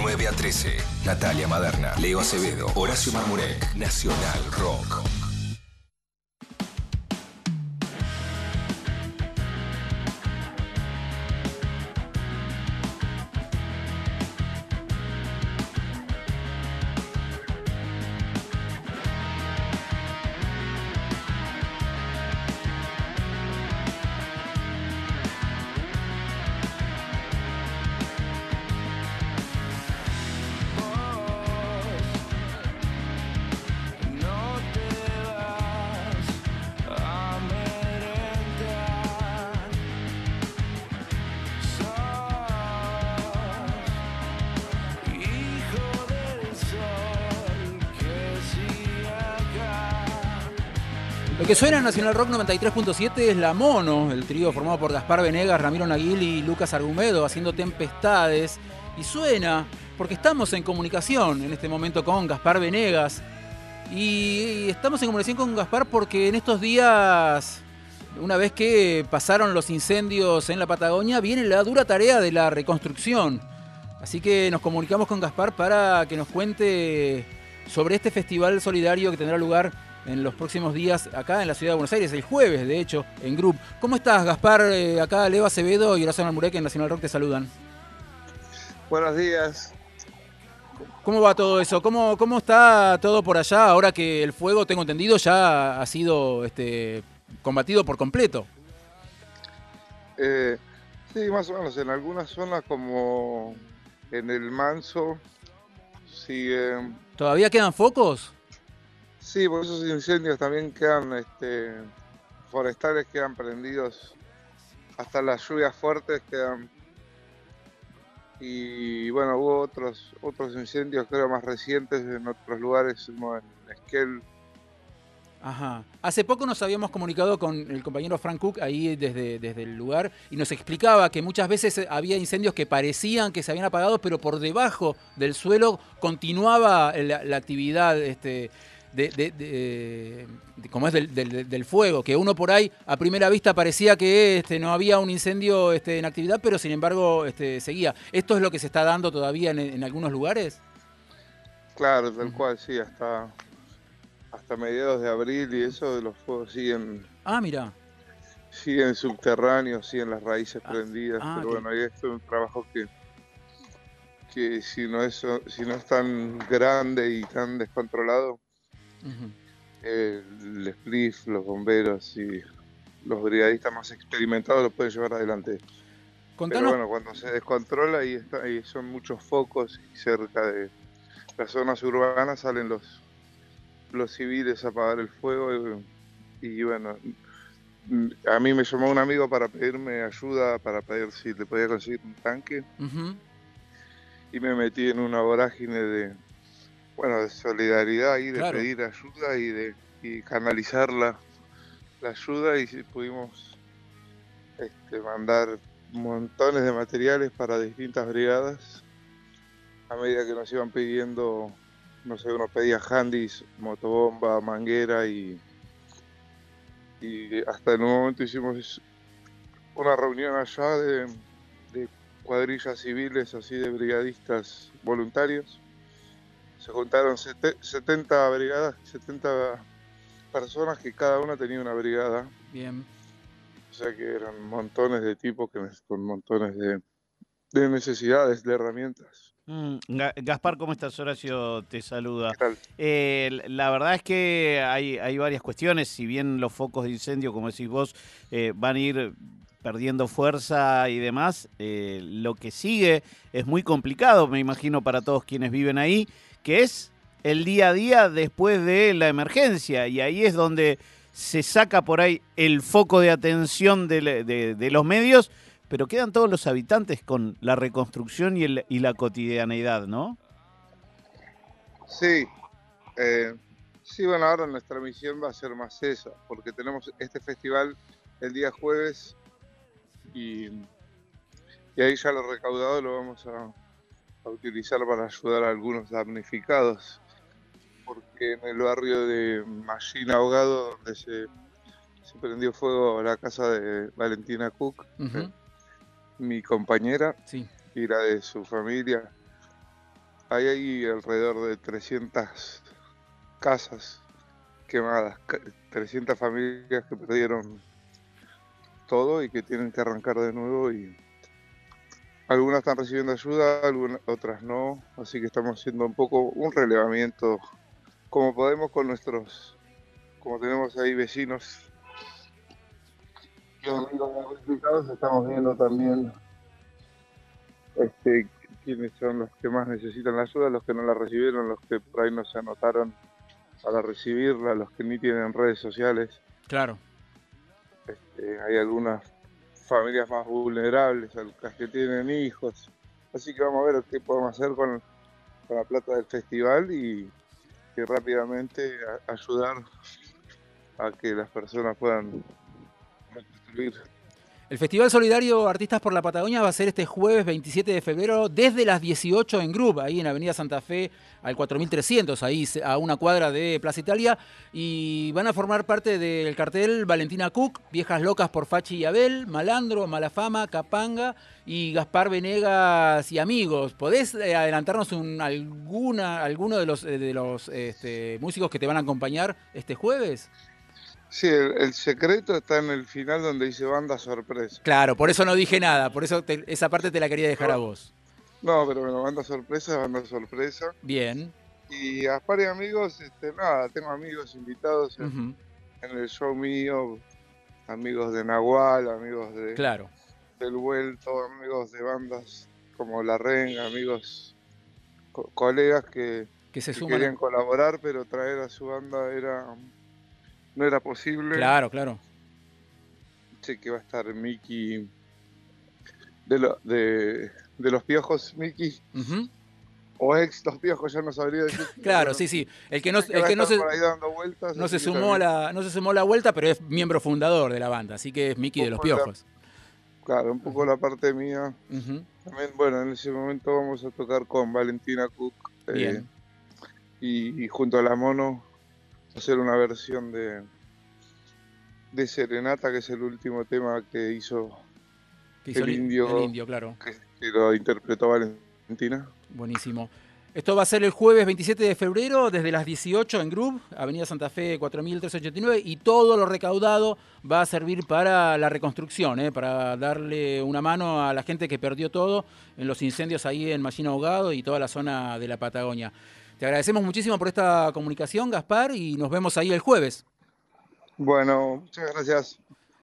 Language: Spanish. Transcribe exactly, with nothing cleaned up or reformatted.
nueve a trece. Natalia Maderna, Leo Acevedo, Horacio Marmurek. Nacional Rock. Lo que suena en Nacional Rock noventa y tres punto siete es La Mono, el trío formado por Gaspar Venegas, Ramiro Naguil y Lucas Argumedo haciendo Tempestades. Y suena porque estamos en comunicación en este momento con Gaspar Venegas. Y estamos en comunicación con Gaspar porque en estos días, una vez que pasaron los incendios en la Patagonia, viene la dura tarea de la reconstrucción. Así que nos comunicamos con Gaspar para que nos cuente sobre este festival solidario que tendrá lugar en los próximos días acá en la ciudad de Buenos Aires, el jueves, de hecho, en Group. ¿Cómo estás, Gaspar? Eh, acá Leo Acevedo y Horacio Marmurek en Nacional Rock te saludan. Buenos días. ¿Cómo va todo eso? ¿Cómo, cómo está todo por allá ahora que el fuego, tengo entendido, ya ha sido este, combatido por completo? Eh, sí, más o menos. En algunas zonas, como en el Manso, siguen... ¿Todavía quedan focos? Sí, por esos incendios también quedan, este, forestales quedan prendidos, hasta las lluvias fuertes quedan. Y bueno, hubo otros otros incendios, creo, más recientes en otros lugares, como en Esquel. Ajá. Hace poco nos habíamos comunicado con el compañero Frank Cook ahí desde, desde el lugar y nos explicaba que muchas veces había incendios que parecían que se habían apagado, pero por debajo del suelo continuaba la, la actividad este, de, de, de, de, como es del, del, del fuego, que uno por ahí a primera vista parecía que este, no había un incendio este, en actividad, pero sin embargo este, seguía. ¿Esto es lo que se está dando todavía en, en algunos lugares? Claro, tal cual, sí, hasta... hasta mediados de abril y eso, los fuegos siguen. Ah, mira. Siguen subterráneos, siguen las raíces ah, prendidas, ah, pero bueno, ahí esto es un trabajo que, que si no es, si no es tan grande y tan descontrolado, uh-huh. eh, el spliff, los bomberos y los brigadistas más experimentados lo pueden llevar adelante. Contanos. Pero bueno, cuando se descontrola y, está, y son muchos focos y cerca de las zonas urbanas salen los los civiles a apagar el fuego y, y bueno, a mí me llamó un amigo para pedirme ayuda, para pedir si le podía conseguir un tanque, uh-huh. y me metí en una vorágine de, bueno, de solidaridad y de claro. pedir ayuda y de y canalizar la, la ayuda y pudimos este, mandar montones de materiales para distintas brigadas a medida que nos iban pidiendo. No sé, uno pedía handys, motobomba, manguera y, y hasta en un momento hicimos una reunión allá de, de cuadrillas civiles, así de brigadistas voluntarios. Se juntaron setenta brigadas, setenta personas que cada una tenía una brigada. Bien. O sea que eran montones de tipos que, con montones de, de necesidades, de herramientas. Mm, Gaspar, ¿cómo estás? Horacio te saluda. Eh, la verdad es que hay, hay varias cuestiones, si bien los focos de incendio, como decís vos, eh, van a ir perdiendo fuerza y demás, eh, lo que sigue es muy complicado, me imagino, para todos quienes viven ahí, que es el día a día después de la emergencia, y ahí es donde se saca por ahí el foco de atención de, de, de los medios, pero quedan todos los habitantes con la reconstrucción y, el, y la cotidianeidad, ¿no? Sí. Eh, sí, bueno, ahora nuestra misión va a ser más esa, porque tenemos este festival el día jueves y, y ahí ya lo recaudado lo vamos a, a utilizar para ayudar a algunos damnificados, porque en el barrio de Mallín Ahogado, donde se, se prendió fuego la casa de Valentina Cook, uh-huh. eh, mi compañera, sí. y la de su familia, hay ahí alrededor de trescientas casas quemadas, trescientas familias que perdieron todo y que tienen que arrancar de nuevo, y algunas están recibiendo ayuda, algunas, otras no, así que estamos haciendo un poco un relevamiento como podemos con nuestros, como tenemos ahí vecinos y amigos damnificados, estamos viendo también este, quiénes son los que más necesitan la ayuda, los que no la recibieron, los que por ahí no se anotaron para recibirla, los que ni tienen redes sociales. Claro. Este, hay algunas familias más vulnerables, las que tienen hijos, así que vamos a ver qué podemos hacer con, con la plata del festival y que rápidamente a, ayudar a que las personas puedan reconstruir. El Festival Solidario Artistas por la Patagonia va a ser este jueves veintisiete de febrero desde las dieciocho en Grub, ahí en Avenida Santa Fe al cuatro mil trescientos, ahí a una cuadra de Plaza Italia, y van a formar parte del cartel Valentina Cook, Viejas Locas por Fachi y Abel, Malandro, Malafama, Capanga y Gaspar Venegas y Amigos. ¿Podés adelantarnos un, alguna, alguno de los, de los este, músicos que te van a acompañar este jueves? Sí, el, el secreto está en el final donde dice banda sorpresa. Claro, por eso no dije nada, por eso te, esa parte te la quería dejar a vos. No, pero bueno, banda sorpresa, banda sorpresa. Bien. Y Gaspar y Amigos, este, nada, tengo amigos invitados en, uh-huh. en el show mío, amigos de Nahual, amigos de claro. del Vuelto, amigos de bandas como La Renga, amigos, co colegas que, que, se que suman querían a... colaborar, pero traer a su banda era... no era posible. Claro, claro. Sé que va a estar Miki de, lo, de, de los Piojos, Miki. Uh-huh. O ex Los Piojos, ya no sabría decir. Claro, pero, sí, sí. El que no, el que no se, vueltas, no, se sumó a la, no se sumó a la vuelta, pero es miembro fundador de la banda, así que es Miki de los Piojos. La, claro, un poco uh-huh. la parte mía. Uh-huh. También, bueno, en ese momento vamos a tocar con Valentina Cook. Bien. Eh, y, y junto a la Mono hacer una versión de de Serenata, que es el último tema que hizo, que hizo el, indio, el indio, claro. Que, que lo interpretó Valentina. Buenísimo. Esto va a ser el jueves veintisiete de febrero desde las dieciocho en Grub, Avenida Santa Fe cuatro mil trescientos ochenta y nueve, y todo lo recaudado va a servir para la reconstrucción, ¿eh? Para darle una mano a la gente que perdió todo en los incendios ahí en Mallina Ahogado y toda la zona de la Patagonia. Te agradecemos muchísimo por esta comunicación, Gaspar, y nos vemos ahí el jueves. Bueno, muchas gracias.